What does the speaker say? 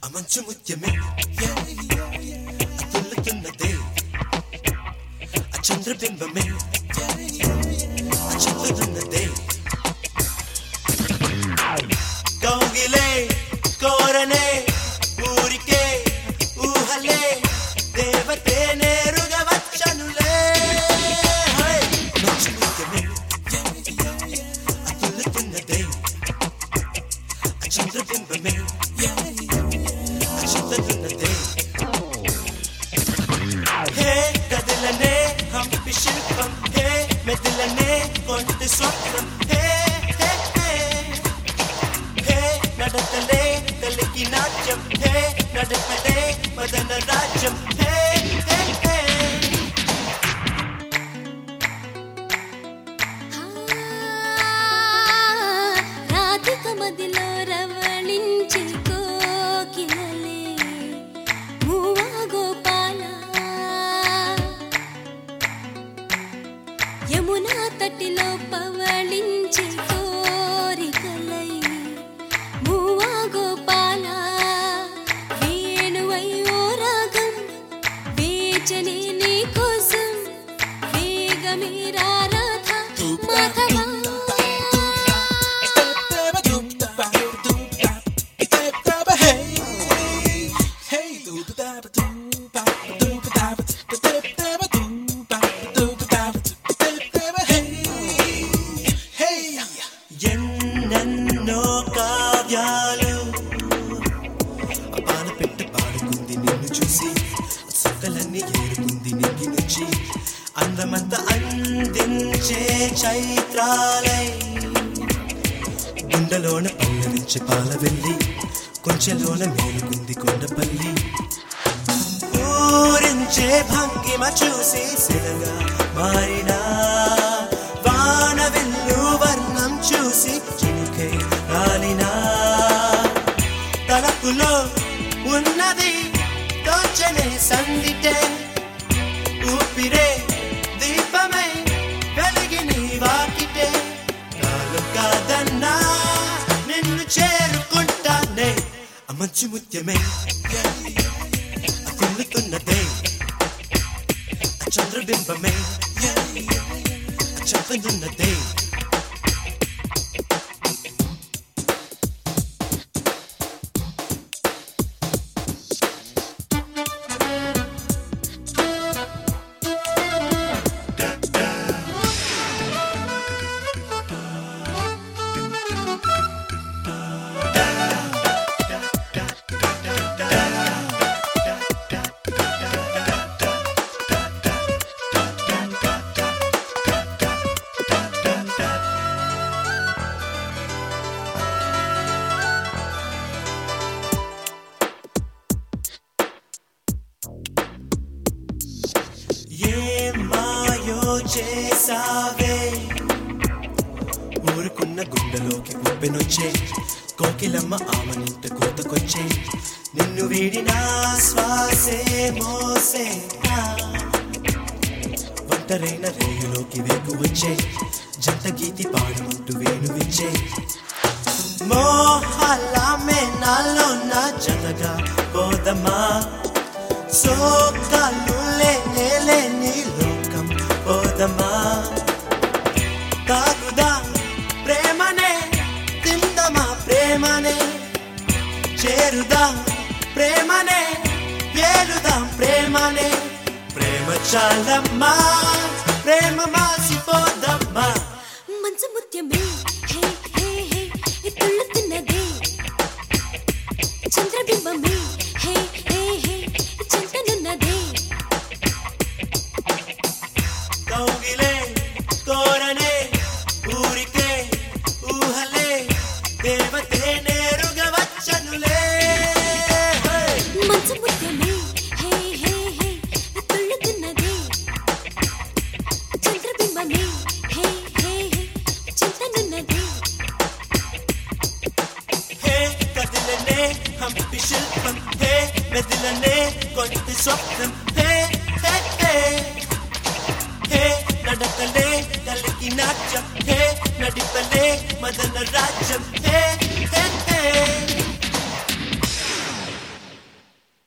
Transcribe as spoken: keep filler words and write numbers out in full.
మంచు ముత్యమే అతుల్లుతున్నదే ఆ చంద్రబింబమే చెల్లుతున్నదే కౌగిలే కోరనే ఊరికే ఊహలే దేవతే నేరుగా వచ్చనులే మంచు ముత్యమే అతుల్లుతున్నదే ఆ చంద్రబింబమే చెల్లుతున్నదే హే కదిలనే హంపి శిల్పం హే మెదిలనే కొంటి స్వప్నం హే హే హే హే నడతలే కలికి నాట్యం హే నడపలే మదన రాజ్యం హే హే హే రాధిక మదిలో రవళించి కోకిలలే మూవా గోపాల యమునా తటిలో పవళించి కోరికలై మూవా గోపాల వేణువై ఓ రాగం వేచనే నీ కోసం వేగమే రాధ మాధవా ఎన్నెన్నో కావ్యాలు అపాన పెట్టి పాడుకుంది నిన్ను చూసి సుక్కలన్నీ ఏరుకుంది నింగి నుంచి అందమంతా అందించే చైత్రాలై గుండెలోన పల్లవించే పాల వెళ్ళి కొంచెంలోన మేలుకుంది కొండపల్లి ఊరించే భంగిమ చూసి శిలగా మారినా వానవిల్లు వర్ణం చూసి చినుకై రాలినా తలపులో ఉన్నది తోచనే సందిటే ఊపిరే దీపమై వెలిగి నీ వాకిటే నాలో కాదన్నా నిన్ను చేరుకుంటానే ఆ మంచు ముత్యమే అతుల్లుతున్నదే ఆ చంద్రబింబమే చెల్లుతున్నదే చేసావే ఊరుకున్న గుండెలోకి ఉప్పెనొచ్చే కోకిలమ్మ ఆమనింట కూతకొచ్చే నిన్ను వీడిన శ్వాసే మోసే ఒంటరైన రేయులోకి వేగు వచ్చే జంట గీతి పాడుకుంటూ వేణువిచ్చే మోహలామే నాలో నా జతగా పోదమ్మా సోకాలు లేనే నీలో పోదమ్మా తాగుదా ప్రేమనే తిందమా ప్రేమనే చేరుదా ప్రేమనే ఏలుదాం ప్రేమనే ప్రేమ చాలమ్మా ప్రేమ మాసిపోదమ్మా మంచు ముత్యమే హే హే హే తుళ్ళుతున్నదే చంద్రబింబమే హే హే హే చింతనున్నదే కౌగిలే కోరనే ఊరికే ఊహలే దేవతే నేరుగా వచ్చనులే మంచు ముత్యమే హే హే హే తుళ్ళుతున్నదే చంద్రబింబమే హే హే హే చింతనున్నదే హే కదిలనే హంపి శిల్పం హే మెదిలనే కొంటి స్వప్నం హే హే హే హే నడకలే కలికి నాట్యం హే నడిపలే మదన రాజ్యం